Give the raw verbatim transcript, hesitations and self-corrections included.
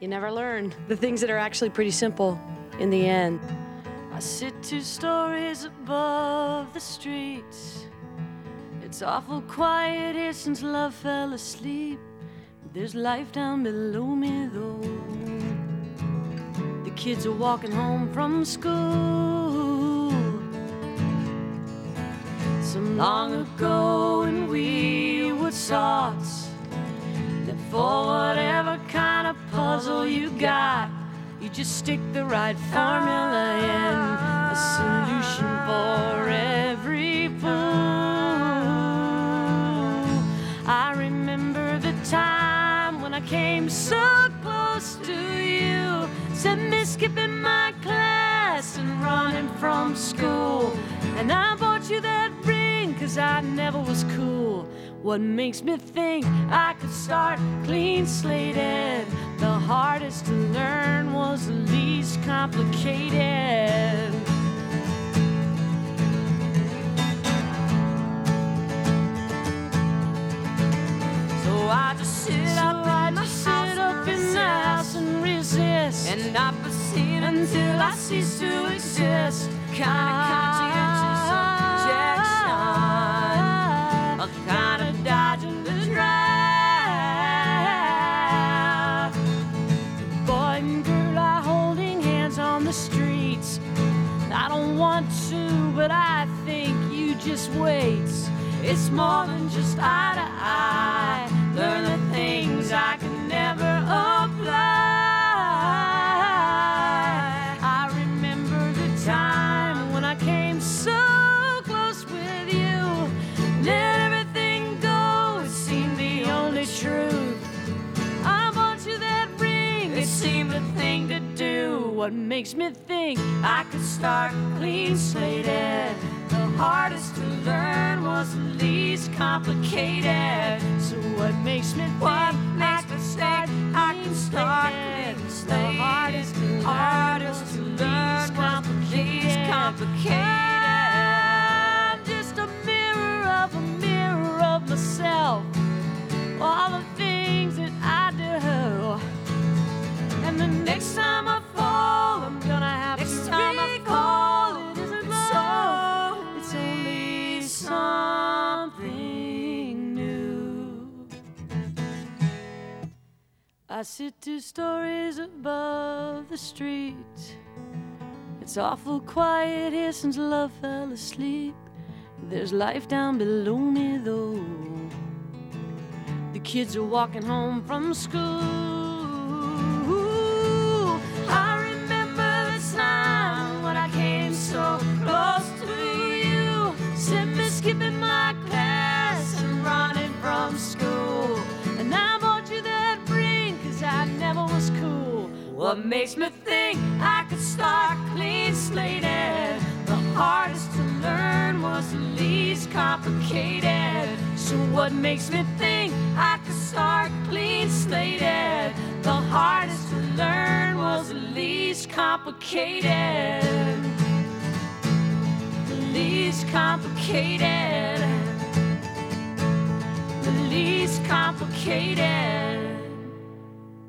you never learn the things that are actually pretty simple in the end. I sit two stories above the streets. It's awful quiet here since love fell asleep. There's life down below me though. The kids are walking home from school. Some long ago when we were sots, that for whatever kind of puzzle you got, you just stick the right formula in, a solution for every fool. I remember the time when I came so close to you, sent me skipping my class and running from school, and I bought you that ring 'cause I never was cool. What makes me think I could start clean slated? The hardest to learn was the least complicated. So I just sit so up I in just sit up in the house and resist, and I proceed until I cease to exist. Kind of conscientious objection, a kind of dodging the draft. Boy and girl are holding hands on the streets. I don't want to, but I think you just wait. It's more than just eye to eye. Learn the things I can never apply. I remember the time when I came so close with you. Let everything go, it seemed the only truth. I bought you that ring, it seemed the thing to do. What makes me think I could start clean slated? The hardest to learn was the least complicated. So what makes me think what makes me think I can start clean slated? The hardest to learn, hardest to learn was the least complicated. I'm just a mirror of a mirror of myself. All the things that I do. And the next time I fall, I'm gonna have next to time I fall, it isn't love, it's only something new. I sit two stories above the street. It's awful quiet here since love fell asleep. There's life down below me though. The kids are walking home from school. I remember the time when I came so close to you, sent me skipping my class and running from school, and I bought you that ring 'cause I never was cool. What makes me think I could start clean slated? The hardest to learn was the least complicated. So what makes me think I could start clean slated? The hardest to learn was the least complicated. The least complicated. The least complicated.